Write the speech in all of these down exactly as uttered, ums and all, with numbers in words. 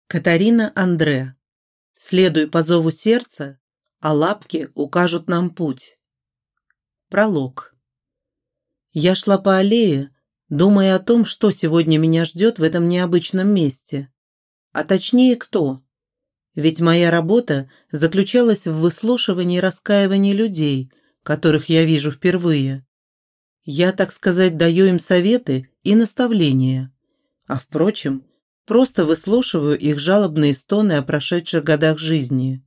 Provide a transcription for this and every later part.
Катарина Андре. Следуй по зову сердца, а лапки укажут нам путь. Пролог. Я шла по аллее, думая о том, что сегодня меня ждет в этом необычном месте. А точнее, кто. Ведь моя работа заключалась в выслушивании раскаиваний людей, которых я вижу впервые. Я, так сказать, даю им советы и наставления. А впрочем, просто выслушиваю их жалобные стоны о прошедших годах жизни.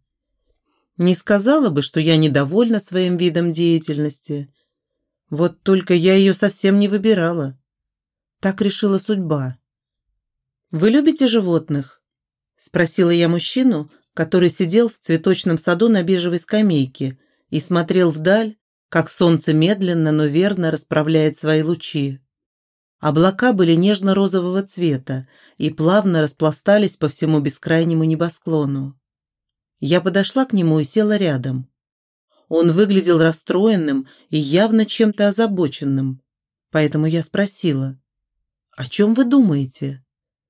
Не сказала бы, что я недовольна своим видом деятельности. Вот только я ее совсем не выбирала. Так решила судьба. «Вы любите животных?» – спросила я мужчину, который сидел в цветочном саду на бежевой скамейке и смотрел вдаль, как солнце медленно, но верно расправляет свои лучи. Облака были нежно-розового цвета и плавно распластались по всему бескрайнему небосклону. Я подошла к нему и села рядом. Он выглядел расстроенным и явно чем-то озабоченным, поэтому я спросила: «О чем вы думаете?»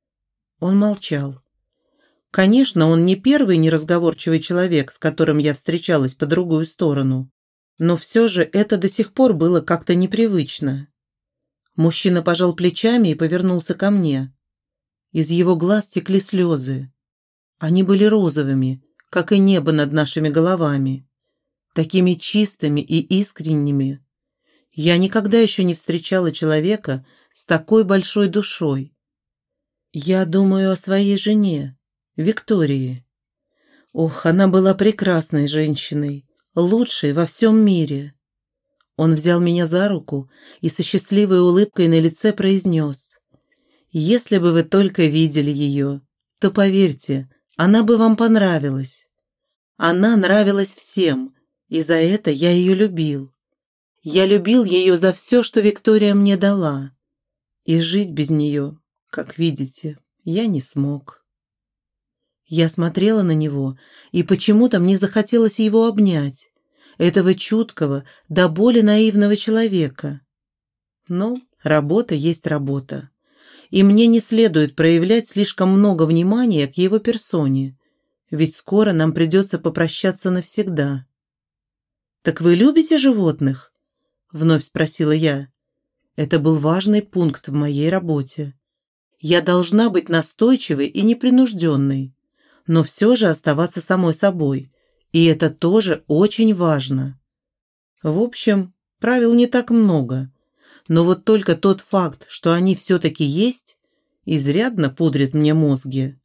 Он молчал. Конечно, он не первый неразговорчивый человек, с которым я встречалась по другую сторону, но все же это до сих пор было как-то непривычно. Мужчина пожал плечами и повернулся ко мне. Из его глаз текли слезы. Они были розовыми, как и небо над нашими головами, такими чистыми и искренними. Я никогда еще не встречала человека с такой большой душой. Я думаю о своей жене, Виктории. Ох, она была прекрасной женщиной, лучшей во всем мире. Он взял меня за руку и со счастливой улыбкой на лице произнес: «Если бы вы только видели ее, то, поверьте, она бы вам понравилась. Она нравилась всем, и за это я ее любил. Я любил ее за все, что Виктория мне дала. И жить без нее, как видите, я не смог». Я смотрела на него, и почему-то мне захотелось его обнять, этого чуткого, до боли наивного человека. Но работа есть работа, и мне не следует проявлять слишком много внимания к его персоне, ведь скоро нам придется попрощаться навсегда. «Так вы любите животных?» – вновь спросила я. Это был важный пункт в моей работе. Я должна быть настойчивой и непринужденной, но все же оставаться самой собой. И это тоже очень важно. В общем, правил не так много, но вот только тот факт, что они все-таки есть, изрядно пудрит мне мозги.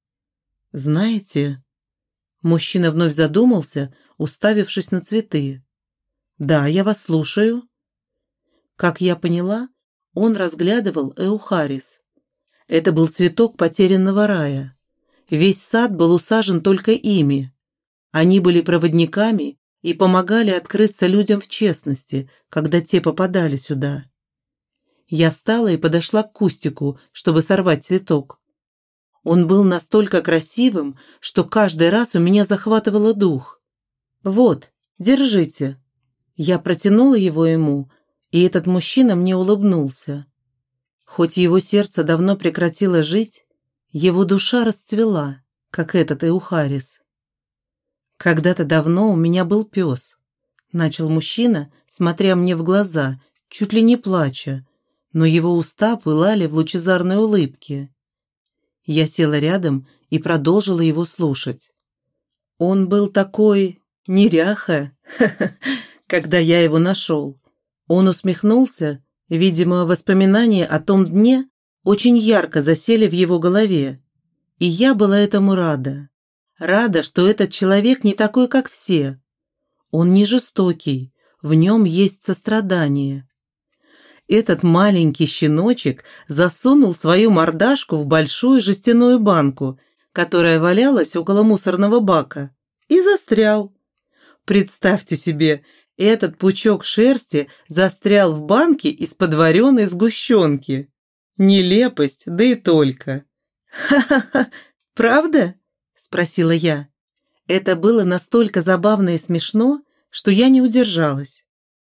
«Знаете...» Мужчина вновь задумался, уставившись на цветы. «Да, я вас слушаю». Как я поняла, он разглядывал эухарис. Это был цветок потерянного рая. Весь сад был усажен только ими. Они были проводниками и помогали открыться людям в честности, когда те попадали сюда. Я встала и подошла к кустику, чтобы сорвать цветок. Он был настолько красивым, что каждый раз у меня захватывало дух. «Вот, держите». Я протянула его ему, и этот мужчина мне улыбнулся. Хоть его сердце давно прекратило жить, его душа расцвела, как этот эухарис. «Когда-то давно у меня был пес», – начал мужчина, смотря мне в глаза, чуть ли не плача, но его уста пылали в лучезарной улыбке. Я села рядом и продолжила его слушать. Он был такой неряха, когда я его нашел. Он усмехнулся, видимо, воспоминания о том дне очень ярко засели в его голове, и я была этому рада. Рада, что этот человек не такой, как все. Он не жестокий, в нем есть сострадание. Этот маленький щеночек засунул свою мордашку в большую жестяную банку, которая валялась около мусорного бака, и застрял. Представьте себе, этот пучок шерсти застрял в банке из-под вареной сгущенки. Нелепость, да и только. «Ха-ха-ха, правда?» – спросила я. Это было настолько забавно и смешно, что я не удержалась.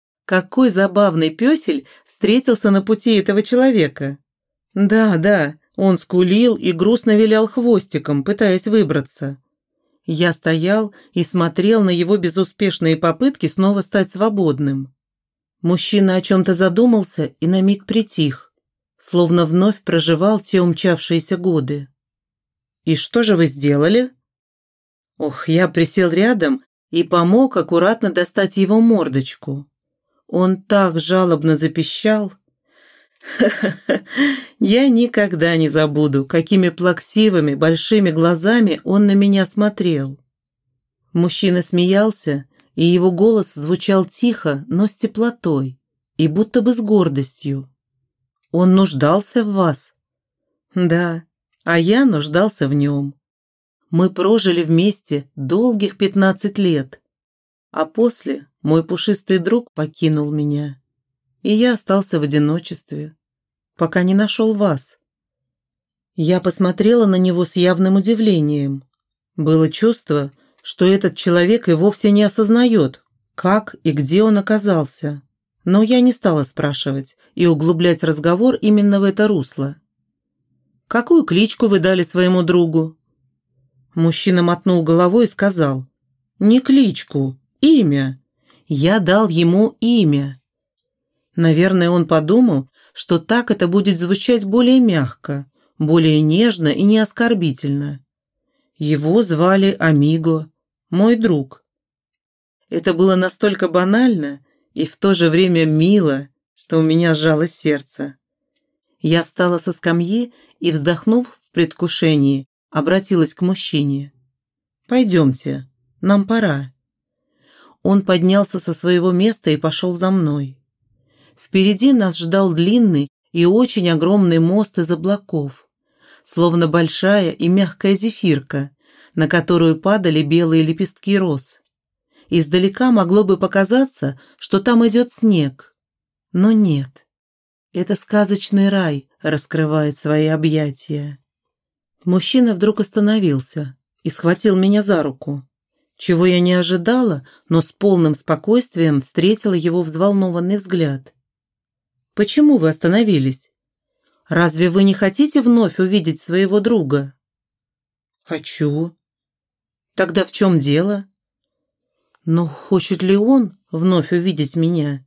Какой забавный пёсель встретился на пути этого человека. «Да, да, Он скулил и грустно вилял хвостиком, пытаясь выбраться. Я стоял и смотрел на его безуспешные попытки снова стать свободным. Мужчина о чем-то задумался и на миг притих, словно вновь проживал те умчавшиеся годы. «И что же вы сделали?» Ох, я присел рядом и помог аккуратно достать его мордочку. Он так жалобно запищал. Ха-ха-ха, я никогда не забуду, какими плаксивыми большими глазами он на меня смотрел. Мужчина смеялся, и его голос звучал тихо, но с теплотой, и будто бы с гордостью. Он нуждался в вас? Да, а я нуждался в нем. Мы прожили вместе долгих пятнадцать лет, а после мой пушистый друг покинул меня, и я остался в одиночестве, пока не нашел вас. Я посмотрела на него с явным удивлением. Было чувство, что этот человек и вовсе не осознает, как и где он оказался. Но я не стала спрашивать и углублять разговор именно в это русло. «Какую кличку вы дали своему другу?» Мужчина мотнул головой и сказал: «Не кличку, имя. Я дал ему имя». Наверное, он подумал, что так это будет звучать более мягко, более нежно и не оскорбительно. Его звали Амиго, мой друг. Это было настолько банально и в то же время мило, что у меня сжалось сердце. Я встала со скамьи и, вздохнув в предвкушении, обратилась к мужчине. «Пойдемте, нам пора». Он поднялся со своего места и пошел за мной. Впереди нас ждал длинный и очень огромный мост из облаков, словно большая и мягкая зефирка, на которую падали белые лепестки роз. Издалека могло бы показаться, что там идет снег, но нет. Это сказочный рай раскрывает свои объятия. Мужчина вдруг остановился и схватил меня за руку, чего я не ожидала, но с полным спокойствием встретила его взволнованный взгляд. «Почему вы остановились? Разве вы не хотите вновь увидеть своего друга?» «Хочу». «Тогда в чем дело?» «Но хочет ли он вновь увидеть меня?»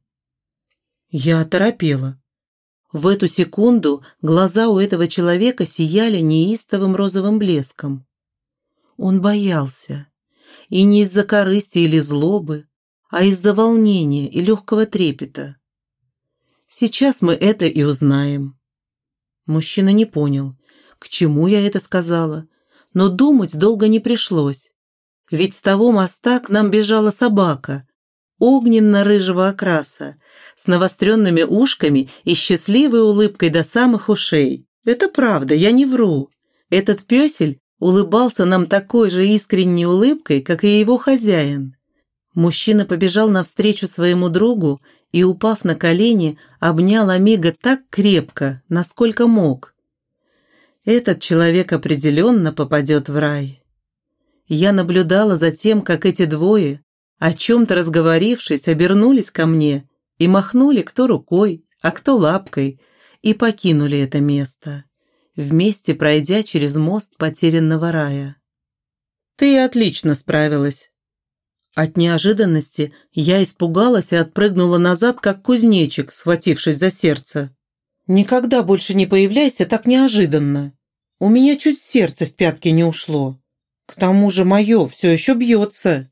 Я оторопела. В эту секунду глаза у этого человека сияли неистовым розовым блеском. Он боялся. И не из-за корысти или злобы, а из-за волнения и легкого трепета. Сейчас мы это и узнаем. Мужчина не понял, к чему я это сказала, но думать долго не пришлось. Ведь с того моста к нам бежала собака, огненно-рыжего окраса, с навостренными ушками и счастливой улыбкой до самых ушей. Это правда, я не вру. Этот пёсель улыбался нам такой же искренней улыбкой, как и его хозяин. Мужчина побежал навстречу своему другу и, упав на колени, обнял Амиго так крепко, насколько мог. Этот человек определенно попадет в рай. Я наблюдала за тем, как эти двое, о чем-то разговорившись, обернулись ко мне и махнули кто рукой, а кто лапкой, и покинули это место, вместе пройдя через мост потерянного рая. «Ты отлично справилась». От неожиданности я испугалась и отпрыгнула назад, как кузнечик, схватившись за сердце. «Никогда больше не появляйся так неожиданно. У меня чуть сердце в пятки не ушло. К тому же мое все еще бьется».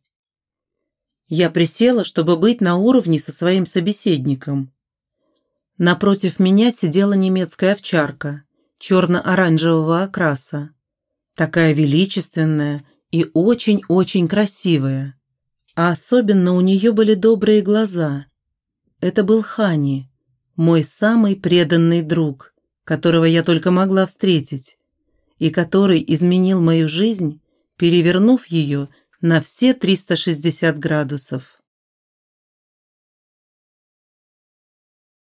Я присела, чтобы быть на уровне со своим собеседником. Напротив меня сидела немецкая овчарка, черно-оранжевого окраса, такая величественная и очень-очень красивая. А особенно у нее были добрые глаза. Это был Хани, мой самый преданный друг, которого я только могла встретить, и который изменил мою жизнь, перевернув ее на все триста шестьдесят градусов.